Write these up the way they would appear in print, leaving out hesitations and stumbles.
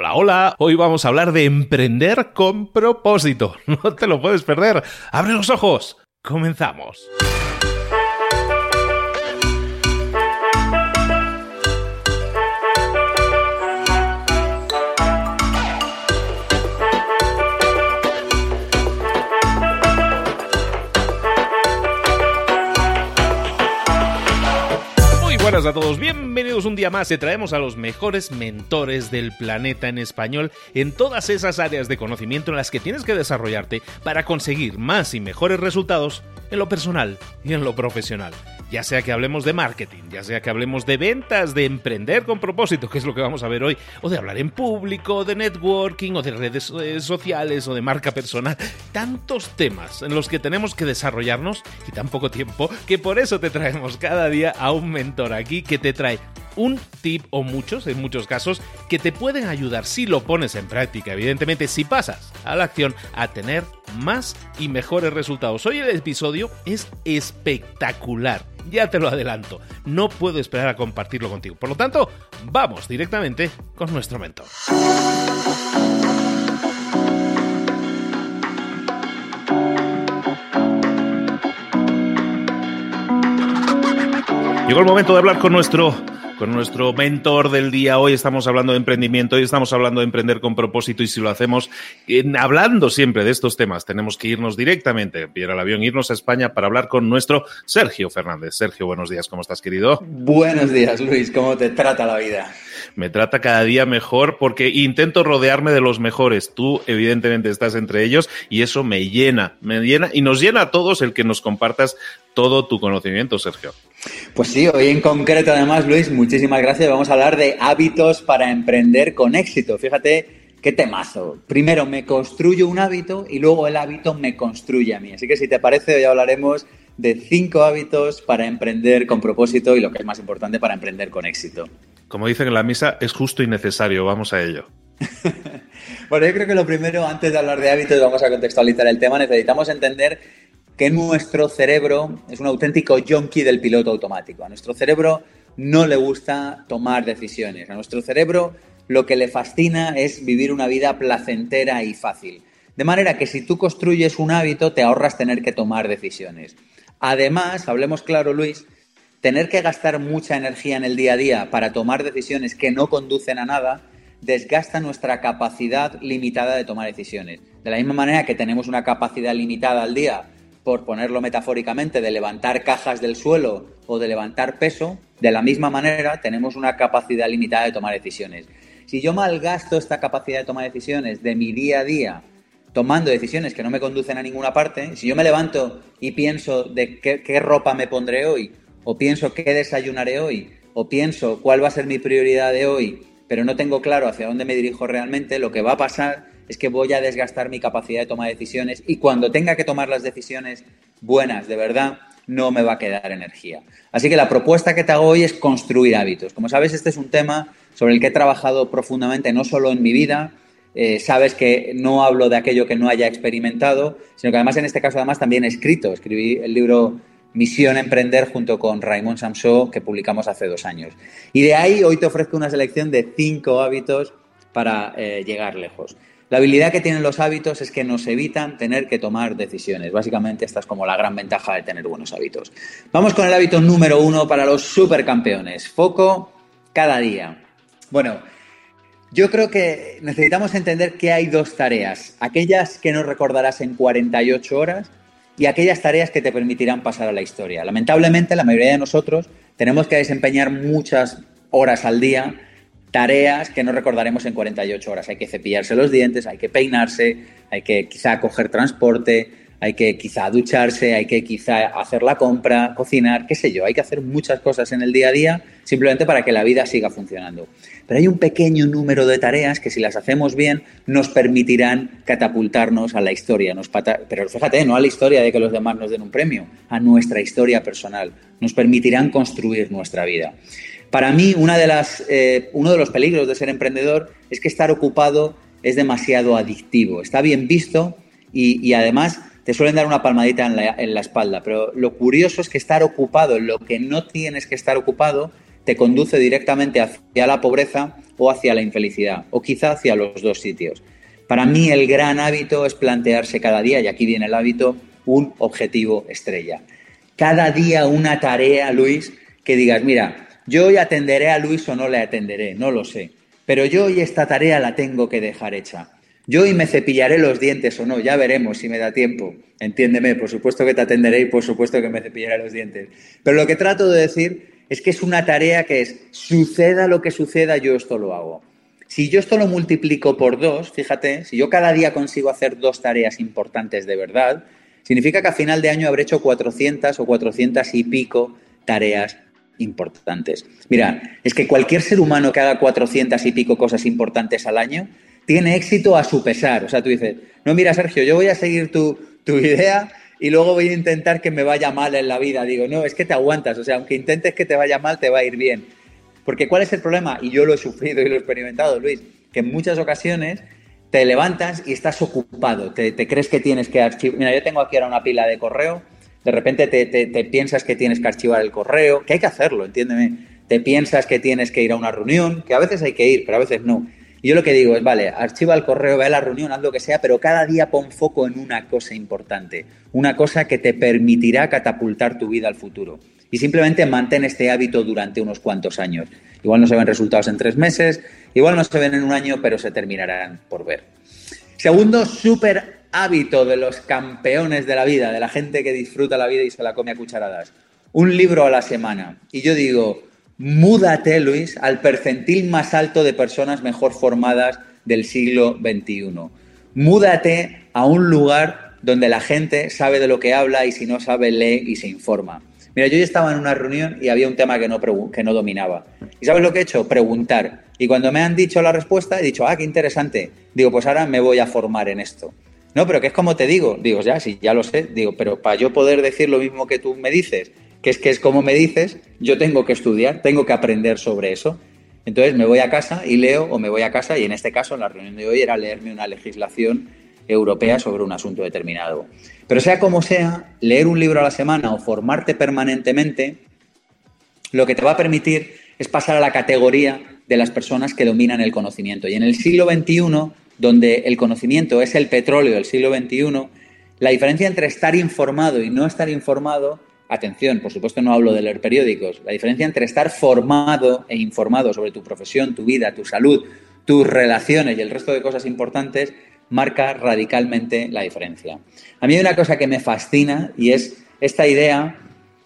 Hola, hola. Hoy vamos a hablar de emprender con propósito. No te lo puedes perder. ¡Abre los ojos! ¡Comenzamos! Buenas a todos, bienvenidos un día más. Te traemos a los mejores mentores del planeta en español en todas esas áreas de conocimiento en las que tienes que desarrollarte para conseguir más y mejores resultados en lo personal y en lo profesional. Ya sea que hablemos de marketing, ya sea que hablemos de ventas, de emprender con propósito, que es lo que vamos a ver hoy, o de hablar en público, de networking, o de redes sociales, o de marca personal. Tantos temas en los que tenemos que desarrollarnos y tan poco tiempo, que por eso te traemos cada día a un mentor aquí que te trae un tip o muchos, en muchos casos, que te pueden ayudar si lo pones en práctica, evidentemente, si pasas a la acción, a tener más y mejores resultados. Hoy el episodio es espectacular, ya te lo adelanto, no puedo esperar a compartirlo contigo. Por lo tanto, vamos directamente con nuestro mentor. Llegó el momento de hablar con nuestro mentor del día. Hoy estamos hablando de emprendimiento, hoy estamos hablando de emprender con propósito, y si lo hacemos hablando siempre de estos temas, tenemos que irnos directamente, pillar el avión, irnos a España para hablar con nuestro Sergio Fernández. Sergio, buenos días, ¿cómo estás, querido? Buenos días, Luis, ¿cómo te trata la vida? Me trata cada día mejor porque intento rodearme de los mejores. Tú, evidentemente, estás entre ellos y eso me llena y nos llena a todos el que nos compartas todo tu conocimiento, Sergio. Pues sí, hoy en concreto, además, Luis, muchísimas gracias. Vamos a hablar de hábitos para emprender con éxito. Fíjate qué temazo. Primero me construyo un hábito y luego el hábito me construye a mí. Así que si te parece, hoy hablaremos de 5 hábitos para emprender con propósito y, lo que es más importante, para emprender con éxito. Como dicen en la misa, es justo y necesario. Vamos a ello. Bueno, yo creo que lo primero, antes de hablar de hábitos, vamos a contextualizar el tema. Necesitamos entender que nuestro cerebro es un auténtico yonki del piloto automático. A nuestro cerebro no le gusta tomar decisiones. A nuestro cerebro lo que le fascina es vivir una vida placentera y fácil. De manera que si tú construyes un hábito, te ahorras tener que tomar decisiones. Además, hablemos claro, Luis, tener que gastar mucha energía en el día a día para tomar decisiones que no conducen a nada desgasta nuestra capacidad limitada de tomar decisiones. De la misma manera que tenemos una capacidad limitada al día, por ponerlo metafóricamente, de levantar cajas del suelo o de levantar peso, de la misma manera tenemos una capacidad limitada de tomar decisiones. Si yo malgasto esta capacidad de tomar decisiones de mi día a día, tomando decisiones que no me conducen a ninguna parte, si yo me levanto y pienso de qué ropa me pondré hoy, o pienso qué desayunaré hoy, o pienso cuál va a ser mi prioridad de hoy, pero no tengo claro hacia dónde me dirijo realmente, lo que va a pasar es que voy a desgastar mi capacidad de toma de decisiones y cuando tenga que tomar las decisiones buenas, de verdad, no me va a quedar energía. Así que la propuesta que te hago hoy es construir hábitos. Como sabes, este es un tema sobre el que he trabajado profundamente, no solo en mi vida. Sabes que no hablo de aquello que no haya experimentado, sino que además en este caso también he escrito. Escribí el libro Misión Emprender junto con Raymond Samsó, que publicamos hace 2 años. Y de ahí hoy te ofrezco una selección de 5 hábitos para llegar lejos. La habilidad que tienen los hábitos es que nos evitan tener que tomar decisiones. Básicamente esta es como la gran ventaja de tener buenos hábitos. Vamos con el hábito número 1 para los supercampeones. Foco cada día. Bueno, yo creo que necesitamos entender que hay 2 tareas. Aquellas que no recordarás en 48 horas y aquellas tareas que te permitirán pasar a la historia. Lamentablemente, la mayoría de nosotros tenemos que desempeñar muchas horas al día tareas que no recordaremos en 48 horas. Hay que cepillarse los dientes, hay que peinarse, hay que quizá coger transporte, hay que quizá ducharse, hay que quizá hacer la compra, cocinar, qué sé yo. Hay que hacer muchas cosas en el día a día simplemente para que la vida siga funcionando. Pero hay un pequeño número de tareas que si las hacemos bien nos permitirán catapultarnos a la historia. Pero fíjate, no a la historia de que los demás nos den un premio, a nuestra historia personal. Nos permitirán construir nuestra vida. Para mí, uno de los peligros de ser emprendedor es que estar ocupado es demasiado adictivo. Está bien visto y además te suelen dar una palmadita en la espalda. Pero lo curioso es que estar ocupado en lo que no tienes que estar ocupado te conduce directamente hacia la pobreza o hacia la infelicidad, o quizá hacia los dos sitios. Para mí el gran hábito es plantearse cada día, y aquí viene el hábito, un objetivo estrella. Cada día una tarea, Luis, que digas, mira, yo hoy atenderé a Luis o no le atenderé, no lo sé, pero yo hoy esta tarea la tengo que dejar hecha. Yo hoy me cepillaré los dientes o no, ya veremos si me da tiempo. Entiéndeme, por supuesto que te atenderé y por supuesto que me cepillaré los dientes. Pero lo que trato de decir es que es una tarea que es, suceda lo que suceda, yo esto lo hago. Si yo esto lo multiplico por 2, fíjate, si yo cada día consigo hacer 2 tareas importantes de verdad, significa que a final de año habré hecho 400 o 400 y pico tareas importantes. Mira, es que cualquier ser humano que haga 400 y pico cosas importantes al año tiene éxito a su pesar. O sea, tú dices, no, mira, Sergio, yo voy a seguir tu idea y luego voy a intentar que me vaya mal en la vida. Digo, no, es que te aguantas. O sea, aunque intentes que te vaya mal, te va a ir bien. Porque ¿cuál es el problema? Y yo lo he sufrido y lo he experimentado, Luis, que en muchas ocasiones te levantas y estás ocupado. Te crees que tienes que archivar. Mira, yo tengo aquí ahora una pila de correo. De repente te piensas que tienes que archivar el correo, que hay que hacerlo, entiéndeme. Te piensas que tienes que ir a una reunión, que a veces hay que ir, pero a veces no. Y yo lo que digo es, vale, archiva el correo, ve a la reunión, haz lo que sea, pero cada día pon foco en una cosa importante, una cosa que te permitirá catapultar tu vida al futuro. Y simplemente mantén este hábito durante unos cuantos años. Igual no se ven resultados en 3 meses, igual no se ven en un año, pero se terminarán por ver. Segundo súper hábito de los campeones de la vida, de la gente que disfruta la vida y se la come a cucharadas. Un libro a la semana. Y yo digo, múdate, Luis, al percentil más alto de personas mejor formadas del siglo XXI. Múdate a un lugar donde la gente sabe de lo que habla y si no sabe, lee y se informa. Mira, yo ya estaba en una reunión y había un tema que no dominaba. ¿Y sabes lo que he hecho? Preguntar. Y cuando me han dicho la respuesta, he dicho, qué interesante. Digo, pues ahora me voy a formar en esto. No, pero que es como te digo. Digo, ya, sí, ya lo sé. Digo, pero para yo poder decir lo mismo que tú me dices, que es como me dices, yo tengo que estudiar, tengo que aprender sobre eso. Entonces me voy a casa y leo, o me voy a casa, y en este caso, en la reunión de hoy, era leerme una legislación europea sobre un asunto determinado. Pero sea como sea, leer un libro a la semana o formarte permanentemente, lo que te va a permitir es pasar a la categoría de las personas que dominan el conocimiento. Y en el siglo XXI, donde el conocimiento es el petróleo del siglo XXI, la diferencia entre estar informado y no estar informado, atención, por supuesto no hablo de leer periódicos, la diferencia entre estar formado e informado sobre tu profesión, tu vida, tu salud, tus relaciones y el resto de cosas importantes, marca radicalmente la diferencia. A mí hay una cosa que me fascina y es esta idea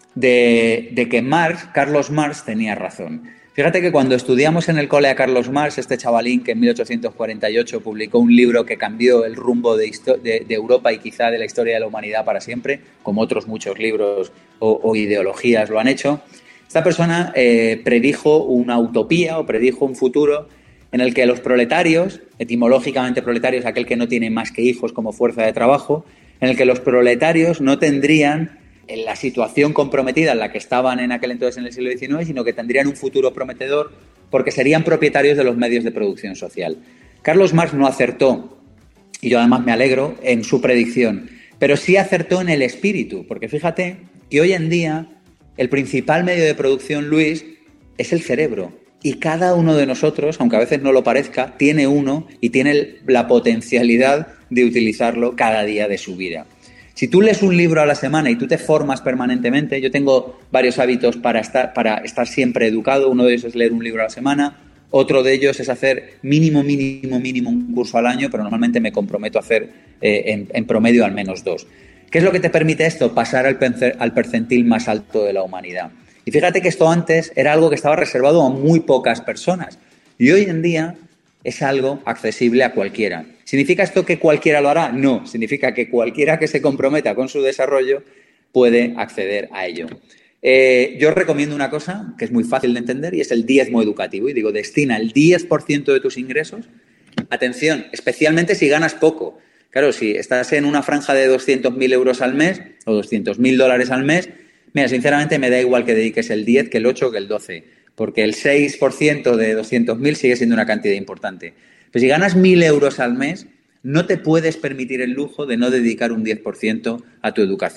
de que Carlos Marx tenía razón. Fíjate que cuando estudiamos en el cole a Carlos Marx, este chavalín que en 1848 publicó un libro que cambió el rumbo de Europa y quizá de la historia de la humanidad para siempre, como otros muchos libros o ideologías lo han hecho, esta persona predijo una utopía o predijo un futuro en el que los proletarios, etimológicamente proletarios, aquel que no tiene más que hijos como fuerza de trabajo, en el que los proletarios no tendrían en la situación comprometida en la que estaban en aquel entonces en el siglo XIX, sino que tendrían un futuro prometedor porque serían propietarios de los medios de producción social. Carlos Marx no acertó, y yo además me alegro, en su predicción, pero sí acertó en el espíritu, porque fíjate que hoy en día el principal medio de producción, Luis, es el cerebro. Y cada uno de nosotros, aunque a veces no lo parezca, tiene uno y tiene la potencialidad de utilizarlo cada día de su vida. Si tú lees un libro a la semana y tú te formas permanentemente, yo tengo varios hábitos para estar siempre educado. Uno de ellos es leer un libro a la semana, otro de ellos es hacer mínimo un curso al año, pero normalmente me comprometo a hacer en promedio al menos 2. ¿Qué es lo que te permite esto? Pasar al percentil más alto de la humanidad. Y fíjate que esto antes era algo que estaba reservado a muy pocas personas. Y hoy en día es algo accesible a cualquiera. ¿Significa esto que cualquiera lo hará? No, significa que cualquiera que se comprometa con su desarrollo puede acceder a ello. Yo recomiendo una cosa que es muy fácil de entender y es el diezmo educativo. Y digo, destina el 10% de tus ingresos. Atención, especialmente si ganas poco. Claro, si estás en una franja de 200.000 euros al mes o $200.000 al mes, mira, sinceramente me da igual que dediques el 10, que el 8, que el 12, porque el 6% de 200.000 sigue siendo una cantidad importante. Pero si ganas 1.000 euros al mes, no te puedes permitir el lujo de no dedicar un 10% a tu educación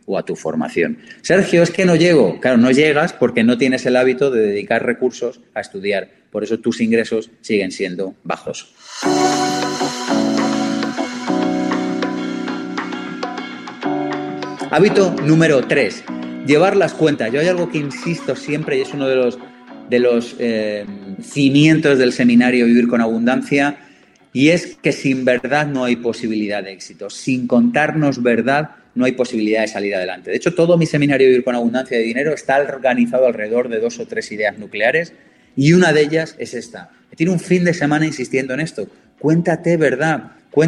o a tu formación. Sergio, es que no llego. Claro, no llegas porque no tienes el hábito de dedicar recursos a estudiar. Por eso tus ingresos siguen siendo bajos. Hábito número 3. Llevar las cuentas. Yo hay algo que insisto siempre y es uno de los cimientos del seminario Vivir con Abundancia, y es que sin verdad no hay posibilidad de éxito. Sin contarnos verdad no hay posibilidad de salir adelante. De hecho, todo mi seminario Vivir con Abundancia de Dinero está organizado alrededor de 2 o 3 ideas nucleares, y una de ellas es esta. Tiene un fin de semana insistiendo en esto. Cuéntate verdad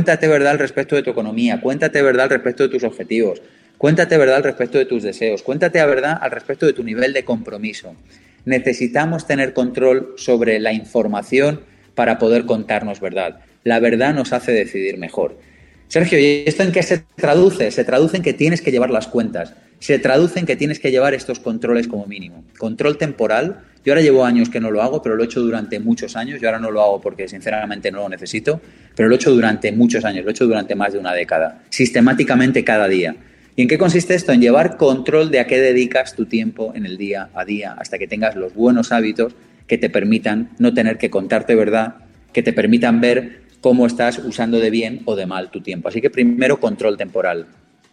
al respecto de tu economía, cuéntate verdad al respecto de tus objetivos, cuéntate verdad al respecto de tus deseos, cuéntate la verdad al respecto de tu nivel de compromiso. Necesitamos tener control sobre la información para poder contarnos verdad. La verdad nos hace decidir mejor. Sergio, ¿y esto en qué se traduce? Se traduce en que tienes que llevar las cuentas. Se traduce en que tienes que llevar estos controles como mínimo. Control temporal. Yo ahora llevo años que no lo hago, pero lo he hecho durante muchos años. Yo ahora no lo hago porque sinceramente no lo necesito, pero lo he hecho durante muchos años, lo he hecho durante más de una década, sistemáticamente cada día. ¿Y en qué consiste esto? En llevar control de a qué dedicas tu tiempo en el día a día, hasta que tengas los buenos hábitos que te permitan no tener que contarte verdad, que te permitan ver cómo estás usando de bien o de mal tu tiempo. Así que primero, control temporal.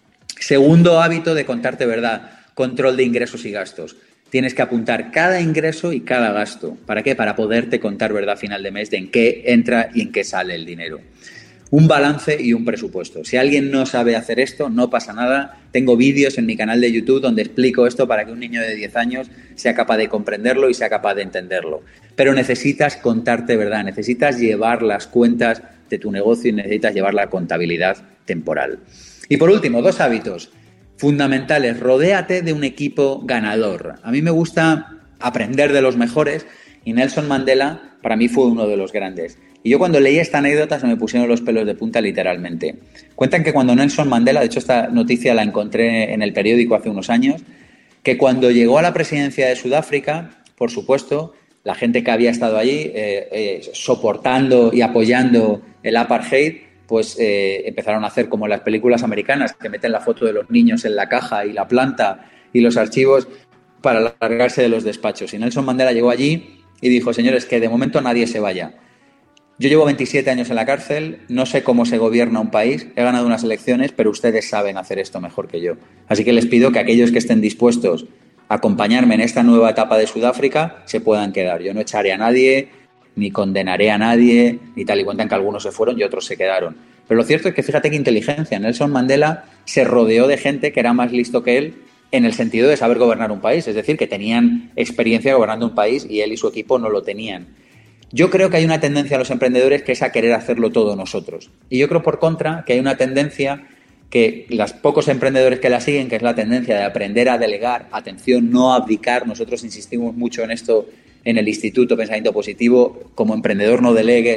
Segundo hábito de contarte verdad, control de ingresos y gastos. Tienes que apuntar cada ingreso y cada gasto. ¿Para qué? Para poderte contar verdad a final de mes de en qué entra y en qué sale el dinero. Un balance y un presupuesto. Si alguien no sabe hacer esto, no pasa nada. Tengo vídeos en mi canal de YouTube donde explico esto para que un niño de 10 años sea capaz de comprenderlo y sea capaz de entenderlo. Pero necesitas contarte verdad, necesitas llevar las cuentas de tu negocio y necesitas llevar la contabilidad temporal. Y por último, 2 hábitos fundamentales. Rodéate de un equipo ganador. A mí me gusta aprender de los mejores y Nelson Mandela para mí fue uno de los grandes. Y yo cuando leí esta anécdota se me pusieron los pelos de punta literalmente. Cuentan que cuando Nelson Mandela, de hecho esta noticia la encontré en el periódico hace unos años, que cuando llegó a la presidencia de Sudáfrica, por supuesto, la gente que había estado allí soportando y apoyando el apartheid, pues empezaron a hacer como en las películas americanas, que meten la foto de los niños en la caja y la planta y los archivos para largarse de los despachos. Y Nelson Mandela llegó allí y dijo, señores, que de momento nadie se vaya. Yo llevo 27 años en la cárcel, no sé cómo se gobierna un país, he ganado unas elecciones, pero ustedes saben hacer esto mejor que yo. Así que les pido que aquellos que estén dispuestos a acompañarme en esta nueva etapa de Sudáfrica se puedan quedar. Yo no echaré a nadie, ni condenaré a nadie, ni tal, y cuentan que algunos se fueron y otros se quedaron. Pero lo cierto es que fíjate qué inteligencia. Nelson Mandela se rodeó de gente que era más listo que él en el sentido de saber gobernar un país, es decir, que tenían experiencia gobernando un país y él y su equipo no lo tenían. Yo creo que hay una tendencia a los emprendedores que es a querer hacerlo todo nosotros. Y yo creo, por contra, que hay una tendencia que los pocos emprendedores que la siguen, que es la tendencia de aprender a delegar, atención, no abdicar. Nosotros insistimos mucho en esto en el Instituto Pensamiento Positivo. Como emprendedor no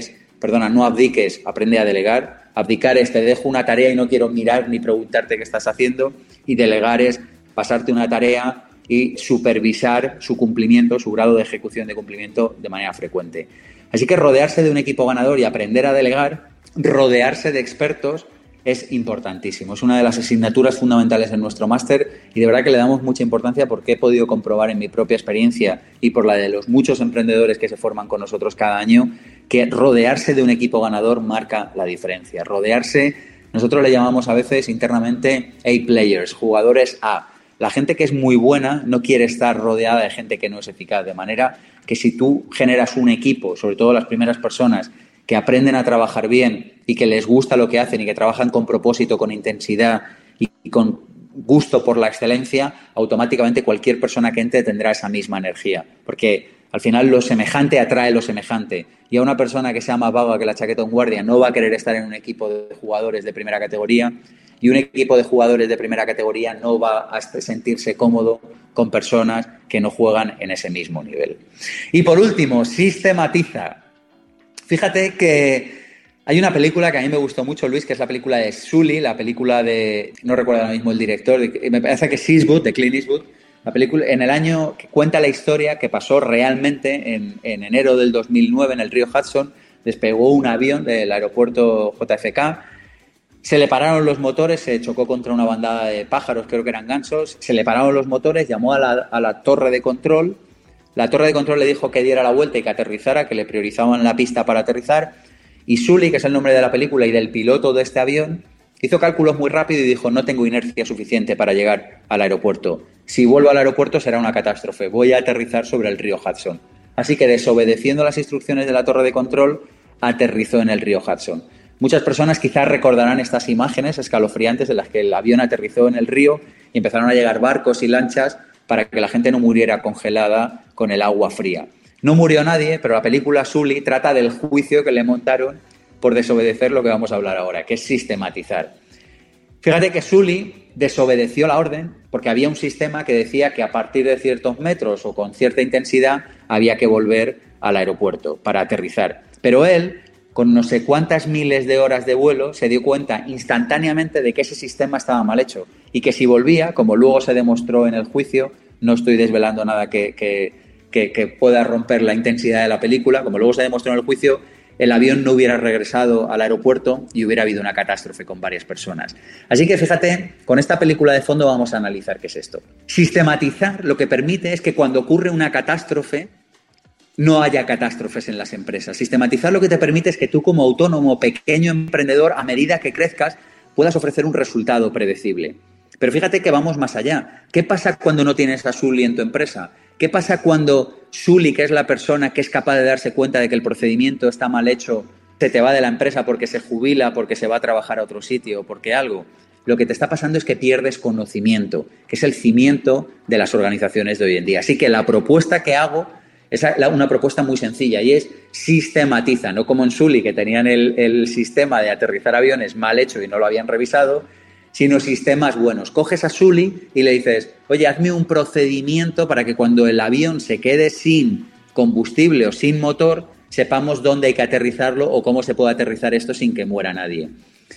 abdiques, aprende a delegar. Abdicar es te dejo una tarea y no quiero mirar ni preguntarte qué estás haciendo. Y delegar es pasarte una tarea y supervisar su cumplimiento, su grado de ejecución de cumplimiento de manera frecuente. Así que rodearse de un equipo ganador y aprender a delegar, rodearse de expertos, es importantísimo. Es una de las asignaturas fundamentales en nuestro máster y de verdad que le damos mucha importancia porque he podido comprobar en mi propia experiencia y por la de los muchos emprendedores que se forman con nosotros cada año que rodearse de un equipo ganador marca la diferencia. Rodearse, nosotros le llamamos a veces internamente A-players, jugadores A. La gente que es muy buena no quiere estar rodeada de gente que no es eficaz, de manera que si tú generas un equipo, sobre todo las primeras personas, que aprenden a trabajar bien y que les gusta lo que hacen y que trabajan con propósito, con intensidad y con gusto por la excelencia, automáticamente cualquier persona que entre tendrá esa misma energía. Porque al final lo semejante atrae lo semejante. Y a una persona que sea más vaga que la chaqueta de un guardia no va a querer estar en un equipo de jugadores de primera categoría. Y un equipo de jugadores de primera categoría no va a sentirse cómodo con personas que no juegan en ese mismo nivel. Y por último, sistematiza. Fíjate que hay una película que a mí me gustó mucho, Luis, que es la película de Sully, la película de, no recuerdo ahora mismo el director, me parece que es Eastwood, de Clint Eastwood, la película en el año que cuenta la historia que pasó realmente en enero del 2009 en el río Hudson, despegó un avión del aeropuerto JFK. Se le pararon los motores, se chocó contra una bandada de pájaros, creo que eran gansos, se le pararon los motores, llamó a la torre de control. La torre de control le dijo que diera la vuelta y que aterrizara, que le priorizaban la pista para aterrizar. Y Sully, que es el nombre de la película y del piloto de este avión, hizo cálculos muy rápido y dijo: no tengo inercia suficiente para llegar al aeropuerto. Si vuelvo al aeropuerto será una catástrofe. Voy a aterrizar sobre el río Hudson. Así que, desobedeciendo las instrucciones de la torre de control, aterrizó en el río Hudson. Muchas personas quizás recordarán estas imágenes escalofriantes en las que el avión aterrizó en el río y empezaron a llegar barcos y lanchas para que la gente no muriera congelada con el agua fría. No murió nadie, pero la película Sully trata del juicio que le montaron por desobedecer lo que vamos a hablar ahora, que es sistematizar. Fíjate que Sully desobedeció la orden porque había un sistema que decía que a partir de ciertos metros o con cierta intensidad había que volver al aeropuerto para aterrizar. Pero él, con no sé cuántas miles de horas de vuelo, se dio cuenta instantáneamente de que ese sistema estaba mal hecho y que si volvía, como luego se demostró en el juicio, no estoy desvelando nada que pueda romper la intensidad de la película, como luego se demostró en el juicio, el avión no hubiera regresado al aeropuerto y hubiera habido una catástrofe con varias personas. Así que fíjate, con esta película de fondo vamos a analizar qué es esto. Sistematizar lo que permite es que cuando ocurre una catástrofe, no haya catástrofes en las empresas. Sistematizar lo que te permite es que tú, como autónomo, pequeño emprendedor, a medida que crezcas, puedas ofrecer un resultado predecible. Pero fíjate que vamos más allá. ¿Qué pasa cuando no tienes a Sully en tu empresa? ¿Qué pasa cuando Sully, que es la persona que es capaz de darse cuenta de que el procedimiento está mal hecho, se te va de la empresa porque se jubila, porque se va a trabajar a otro sitio, porque algo? Lo que te está pasando es que pierdes conocimiento, que es el cimiento de las organizaciones de hoy en día. Así que la propuesta que hago es una propuesta muy sencilla y es: sistematiza, no como en Sully, que tenían el sistema de aterrizar aviones mal hecho y no lo habían revisado, sino sistemas buenos. Coges a Sully y le dices: oye, hazme un procedimiento para que cuando el avión se quede sin combustible o sin motor, sepamos dónde hay que aterrizarlo o cómo se puede aterrizar esto sin que muera nadie.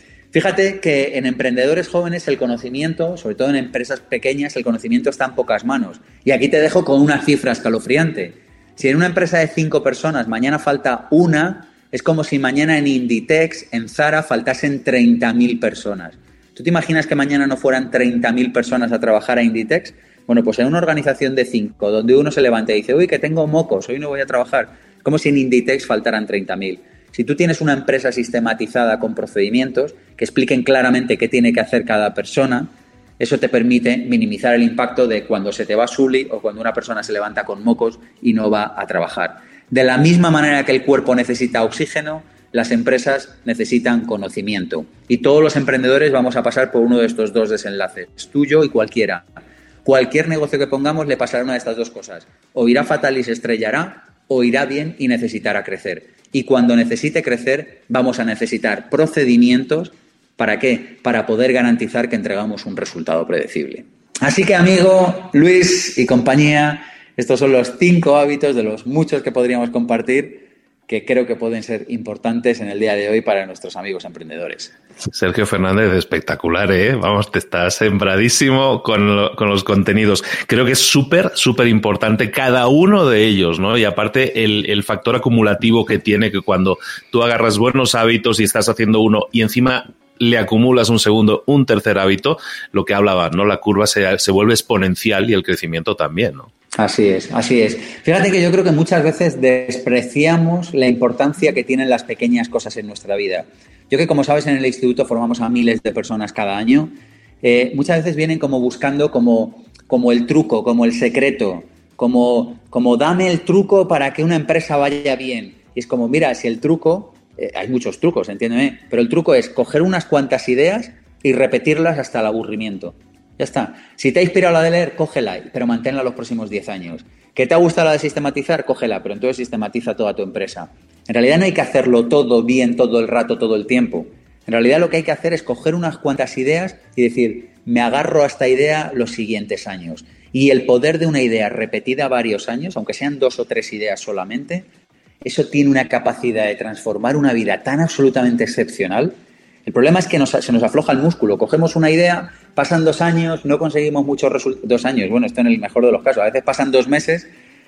Fíjate que en emprendedores jóvenes el conocimiento, sobre todo en empresas pequeñas, el conocimiento está en pocas manos. Y aquí te dejo con una cifra escalofriante. Si en una empresa de 5 personas mañana falta una, es como si mañana en Inditex, en Zara, faltasen 30.000 personas. ¿Tú te imaginas que mañana no fueran 30.000 personas a trabajar a Inditex? Bueno, pues en una organización de 5, donde uno se levanta y dice: uy, que tengo mocos, hoy no voy a trabajar, es como si en Inditex faltaran 30.000. Si tú tienes una empresa sistematizada con procedimientos que expliquen claramente qué tiene que hacer cada persona, eso te permite minimizar el impacto de cuando se te va Sully o cuando una persona se levanta con mocos y no va a trabajar. De la misma manera que el cuerpo necesita oxígeno, las empresas necesitan conocimiento. Y todos los emprendedores vamos a pasar por uno de estos dos desenlaces, tuyo y cualquiera. Cualquier negocio que pongamos le pasará una de estas dos cosas. O irá fatal y se estrellará, o irá bien y necesitará crecer. Y cuando necesite crecer, vamos a necesitar procedimientos. ¿Para qué? Para poder garantizar que entregamos un resultado predecible. Así que, amigo Luis y compañía, estos son los 5 hábitos de los muchos que podríamos compartir que creo que pueden ser importantes en el día de hoy para nuestros amigos emprendedores. Sergio Fernández, espectacular, ¿eh? Vamos, te estás sembradísimo con los contenidos. Creo que es súper importante cada uno de ellos, ¿no? Y aparte el factor acumulativo que tiene, que cuando tú agarras buenos hábitos y estás haciendo uno y encima le acumulas un segundo, un tercer hábito, lo que hablaba, ¿no? La curva se vuelve exponencial y el crecimiento también, ¿no? Así es, así es. Fíjate que yo creo que muchas veces despreciamos la importancia que tienen las pequeñas cosas en nuestra vida. Yo que, como sabes, en el instituto formamos a miles de personas cada año. Muchas veces vienen como buscando como el truco, como el secreto, como dame el truco para que una empresa vaya bien. Y es como, mira, si el truco... hay muchos trucos, entiéndeme, pero el truco es coger unas cuantas ideas y repetirlas hasta el aburrimiento. Ya está. Si te ha inspirado la de leer, cógela, pero manténla los próximos 10 años. ¿Que te ha gustado la de sistematizar? Cógela, pero entonces sistematiza toda tu empresa. En realidad no hay que hacerlo todo bien, todo el rato, todo el tiempo. En realidad lo que hay que hacer es coger unas cuantas ideas y decir, me agarro a esta idea los siguientes años. Y el poder de una idea repetida varios años, aunque sean 2 o 3 ideas solamente, eso tiene una capacidad de transformar una vida tan absolutamente excepcional. El problema es que se nos afloja el músculo. Cogemos una idea, pasan 2 años, no conseguimos muchos resultados. 2 años, bueno, esto en el mejor de los casos. A veces pasan 2 meses,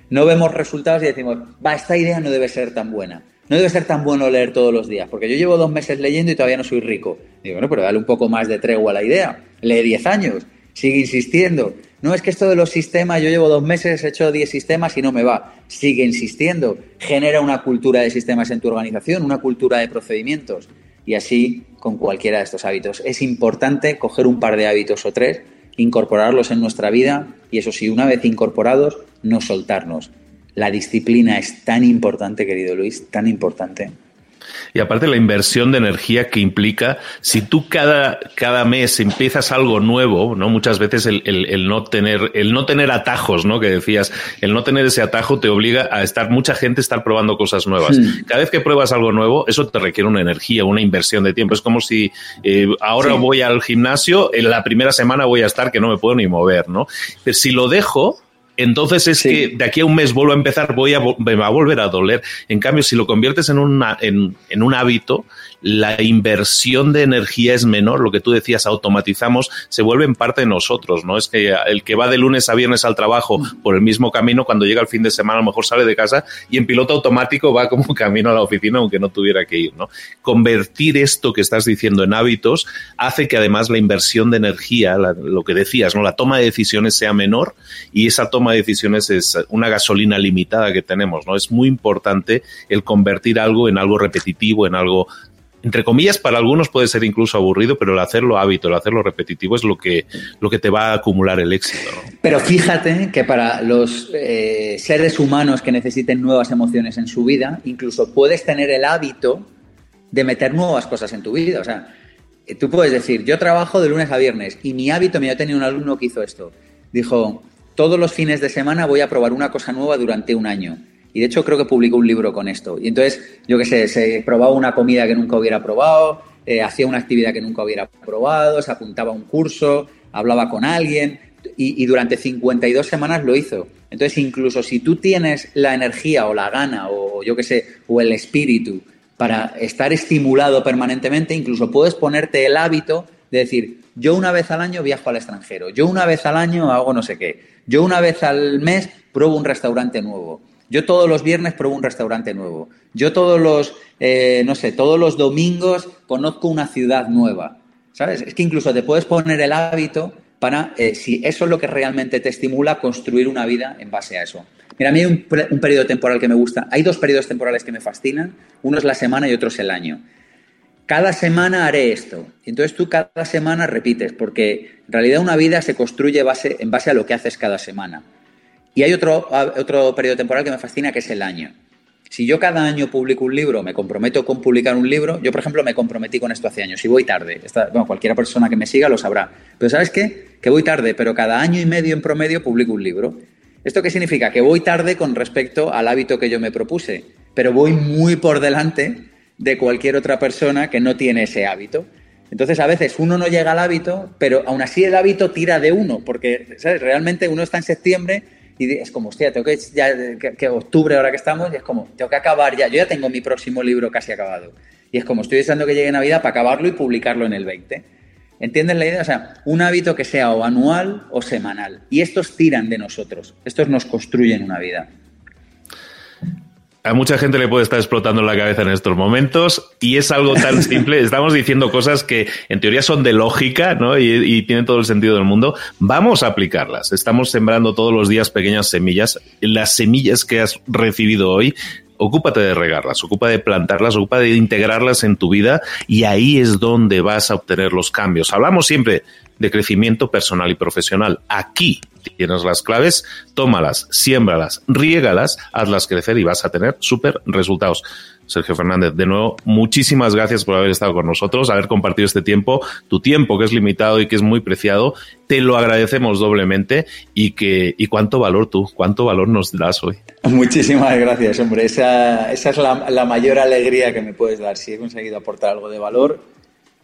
no vemos resultados y decimos, esta idea no debe ser tan buena. No debe ser tan bueno leer todos los días, porque yo llevo 2 meses leyendo y todavía no soy rico. Digo, bueno, pero dale un poco más de tregua a la idea. Lee 10 años, sigue insistiendo. No, es que esto de los sistemas, yo llevo 2 meses, he hecho 10 sistemas y no me va. Sigue insistiendo. Genera una cultura de sistemas en tu organización, una cultura de procedimientos. Y así con cualquiera de estos hábitos. Es importante coger un par de hábitos o 3, incorporarlos en nuestra vida y eso sí, una vez incorporados, no soltarnos. La disciplina es tan importante, querido Luis, tan importante. Y aparte la inversión de energía que implica, si tú cada mes empiezas algo nuevo, ¿no? Muchas veces el no tener atajos, ¿no? Que decías, el no tener ese atajo te obliga a estar probando cosas nuevas. Cada vez que pruebas algo nuevo, eso te requiere una energía, una inversión de tiempo. Es como si ahora voy al gimnasio, en la primera semana voy a estar que no me puedo ni mover, ¿no? Pero si lo dejo, entonces es que de aquí a un mes vuelvo a empezar, me va a volver a doler. En cambio, si lo conviertes en un hábito, la inversión de energía es menor. Lo que tú decías, automatizamos, se vuelve en parte de nosotros, ¿no? Es que el que va de lunes a viernes al trabajo por el mismo camino, cuando llega el fin de semana a lo mejor sale de casa y en piloto automático va como camino a la oficina aunque no tuviera que ir, ¿no? Convertir esto que estás diciendo en hábitos hace que además la inversión de energía, lo que decías, ¿no? La toma de decisiones sea menor y esa toma de decisiones es una gasolina limitada que tenemos, ¿no? Es muy importante el convertir algo en algo repetitivo, en algo, entre comillas, para algunos puede ser incluso aburrido, pero el hacerlo hábito, el hacerlo repetitivo es lo que te va a acumular el éxito, ¿no? Pero fíjate que para los seres humanos que necesiten nuevas emociones en su vida, incluso puedes tener el hábito de meter nuevas cosas en tu vida. O sea, tú puedes decir, yo trabajo de lunes a viernes y mi hábito, yo tenía un alumno que hizo esto. Dijo, todos los fines de semana voy a probar una cosa nueva durante un año. Y de hecho creo que publicó un libro con esto. Y entonces, yo qué sé, se probaba una comida que nunca hubiera probado, hacía una actividad que nunca hubiera probado, se apuntaba a un curso, hablaba con alguien y durante 52 semanas lo hizo. Entonces, incluso si tú tienes la energía o la gana o yo qué sé, o el espíritu para estar estimulado permanentemente, incluso puedes ponerte el hábito de decir, yo una vez al año viajo al extranjero, yo una vez al año hago no sé qué, yo una vez al mes pruebo un restaurante nuevo, yo todos los viernes pruebo un restaurante nuevo, yo todos los domingos conozco una ciudad nueva, ¿sabes? Es que incluso te puedes poner el hábito para, si eso es lo que realmente te estimula, construir una vida en base a eso. Mira, a mí hay un periodo temporal que me gusta, hay 2 periodos temporales que me fascinan, uno es la semana y otro es el año. Cada semana haré esto. Entonces tú cada semana repites, porque en realidad una vida se construye en base a lo que haces cada semana. Y hay otro periodo temporal que me fascina, que es el año. Si yo cada año publico un libro, me comprometo con publicar un libro, yo por ejemplo me comprometí con esto hace años, y voy tarde. Cualquiera persona que me siga lo sabrá. Pero ¿sabes qué? Que voy tarde, pero cada año y medio en promedio publico un libro. ¿Esto qué significa? Que voy tarde con respecto al hábito que yo me propuse, pero voy muy por delante de cualquier otra persona que no tiene ese hábito. Entonces, a veces uno no llega al hábito, pero aún así el hábito tira de uno, porque, ¿sabes? Realmente uno está en septiembre y es como, hostia, tengo que octubre ahora que estamos, y es como, tengo que acabar ya. Yo ya tengo mi próximo libro casi acabado. Y es como, estoy deseando que llegue Navidad para acabarlo y publicarlo en el 20. ¿Entiendes la idea? O sea, un hábito que sea o anual o semanal. Y estos tiran de nosotros. Estos nos construyen una vida. A mucha gente le puede estar explotando la cabeza en estos momentos y es algo tan simple. Estamos diciendo cosas que en teoría son de lógica, ¿no? Y tienen todo el sentido del mundo. Vamos a aplicarlas. Estamos sembrando todos los días pequeñas semillas. Las semillas que has recibido hoy, ocúpate de regarlas, ocúpate de plantarlas, ocúpate de integrarlas en tu vida y ahí es donde vas a obtener los cambios. Hablamos siempre de crecimiento personal y profesional. Aquí tienes las claves, tómalas, siémbralas, riégalas, hazlas crecer y vas a tener súper resultados. Sergio Fernández, de nuevo, muchísimas gracias por haber estado con nosotros, haber compartido este tiempo, tu tiempo que es limitado y que es muy preciado. Te lo agradecemos doblemente y cuánto valor nos das hoy. Muchísimas gracias, hombre. Esa es la mayor alegría que me puedes dar. Si he conseguido aportar algo de valor,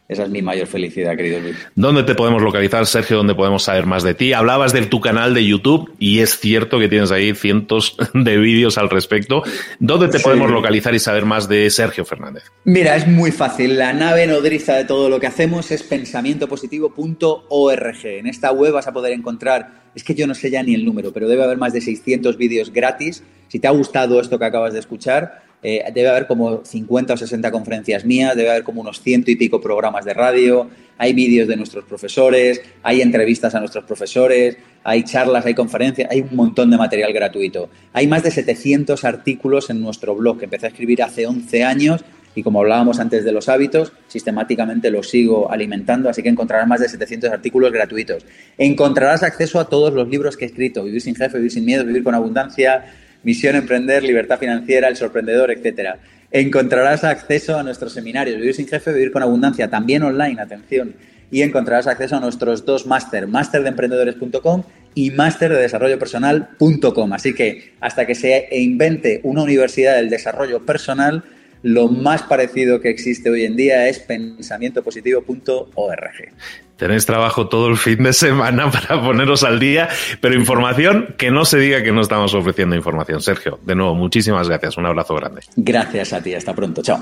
Esa es mi mayor felicidad, querido Luis. ¿Dónde te podemos localizar, Sergio? ¿Dónde podemos saber más de ti? Hablabas de tu canal de YouTube y es cierto que tienes ahí cientos de vídeos al respecto. ¿Dónde te podemos localizar y saber más de Sergio Fernández? Mira, es muy fácil. La nave nodriza de todo lo que hacemos es pensamientopositivo.org. En esta web vas a poder encontrar, es que yo no sé ya ni el número, pero debe haber más de 600 vídeos gratis. Si te ha gustado esto que acabas de escuchar, debe haber como 50 o 60 conferencias mías, debe haber como unos 100 y pico programas de radio, hay vídeos de nuestros profesores, hay entrevistas a nuestros profesores, hay charlas, hay conferencias, hay un montón de material gratuito. Hay más de 700 artículos en nuestro blog que empecé a escribir hace 11 años y como hablábamos antes de los hábitos, sistemáticamente los sigo alimentando, así que encontrarás más de 700 artículos gratuitos. Encontrarás acceso a todos los libros que he escrito, Vivir sin jefe, Vivir sin miedo, Vivir con abundancia, Misión Emprender, Libertad Financiera, El Sorprendedor, etcétera. Encontrarás acceso a nuestros seminarios, Vivir sin jefe, Vivir con abundancia, también online, atención. Y encontrarás acceso a nuestros 2 máster, masterdeemprendedores.com y masterdeDesarrolloPersonal.com. Así que hasta que se invente una universidad del desarrollo personal, lo más parecido que existe hoy en día es pensamientopositivo.org. Tenéis trabajo todo el fin de semana para poneros al día, pero información, que no se diga que no estamos ofreciendo información. Sergio, de nuevo, muchísimas gracias. Un abrazo grande. Gracias a ti. Hasta pronto. Chao.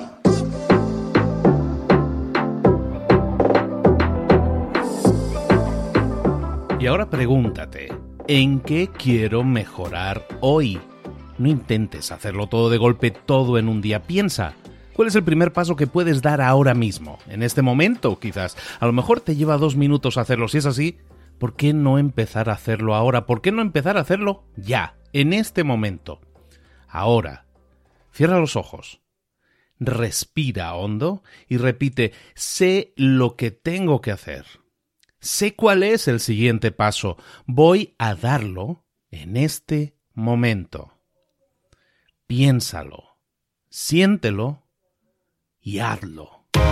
Y ahora pregúntate, ¿en qué quiero mejorar hoy? No intentes hacerlo todo de golpe, todo en un día. Piensa, ¿cuál es el primer paso que puedes dar ahora mismo? En este momento, quizás. A lo mejor te lleva 2 minutos hacerlo. Si es así, ¿por qué no empezar a hacerlo ahora? ¿Por qué no empezar a hacerlo ya, en este momento? Ahora, cierra los ojos, respira hondo y repite, sé lo que tengo que hacer. Sé cuál es el siguiente paso. Voy a darlo en este momento. Piénsalo, siéntelo y hazlo.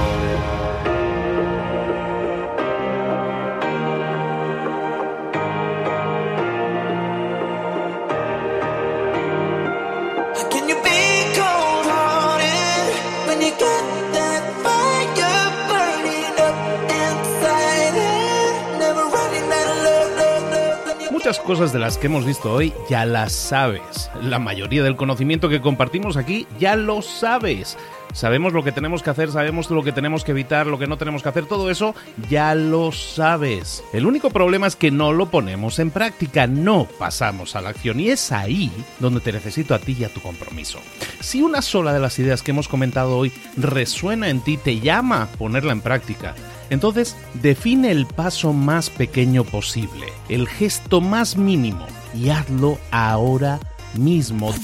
Muchas cosas de las que hemos visto hoy ya las sabes. La mayoría del conocimiento que compartimos aquí ya lo sabes. Sabemos lo que tenemos que hacer, sabemos lo que tenemos que evitar, lo que no tenemos que hacer, todo eso ya lo sabes. El único problema es que no lo ponemos en práctica, no pasamos a la acción y es ahí donde te necesito a ti y a tu compromiso. Si una sola de las ideas que hemos comentado hoy resuena en ti, te llama a ponerla en práctica, entonces define el paso más pequeño posible, el gesto más mínimo y hazlo ahora mismo.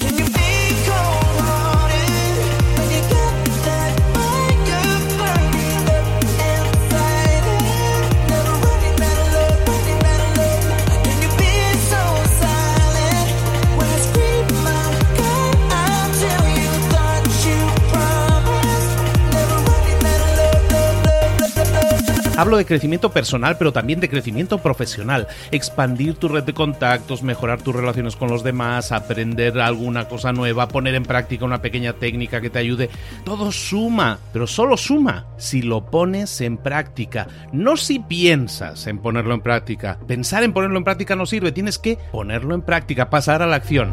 Hablo de crecimiento personal, pero también de crecimiento profesional. Expandir tu red de contactos, mejorar tus relaciones con los demás, aprender alguna cosa nueva, poner en práctica una pequeña técnica que te ayude. Todo suma, pero solo suma si lo pones en práctica. No si piensas en ponerlo en práctica. Pensar en ponerlo en práctica no sirve. Tienes que ponerlo en práctica, pasar a la acción.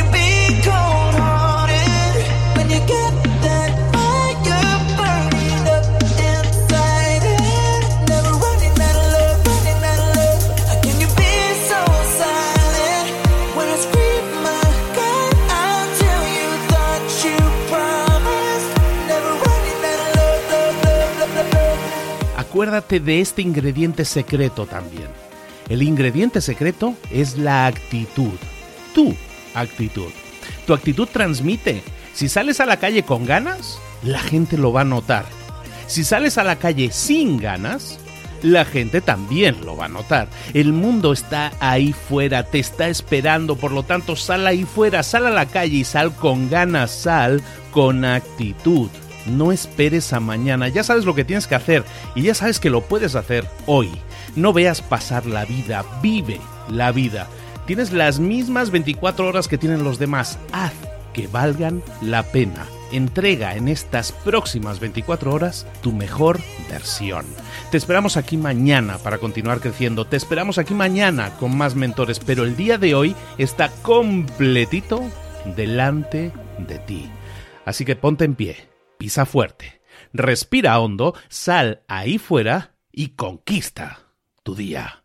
Acuérdate de este ingrediente secreto también. El ingrediente secreto es la actitud. Tu actitud. Tu actitud transmite. Si sales a la calle con ganas, la gente lo va a notar. Si sales a la calle sin ganas, la gente también lo va a notar. El mundo está ahí fuera, te está esperando, por lo tanto sal ahí fuera, sal a la calle y sal con ganas, sal con actitud. No esperes a mañana, ya sabes lo que tienes que hacer y ya sabes que lo puedes hacer hoy. No veas pasar la vida, vive la vida. Tienes las mismas 24 horas que tienen los demás, haz que valgan la pena entrega en estas próximas 24 horas tu mejor versión. Te esperamos aquí mañana para continuar creciendo. Te esperamos aquí mañana con más mentores, pero el día de hoy está completito delante de ti. Así que ponte en pie, pisa fuerte, respira hondo, sal ahí fuera y conquista tu día.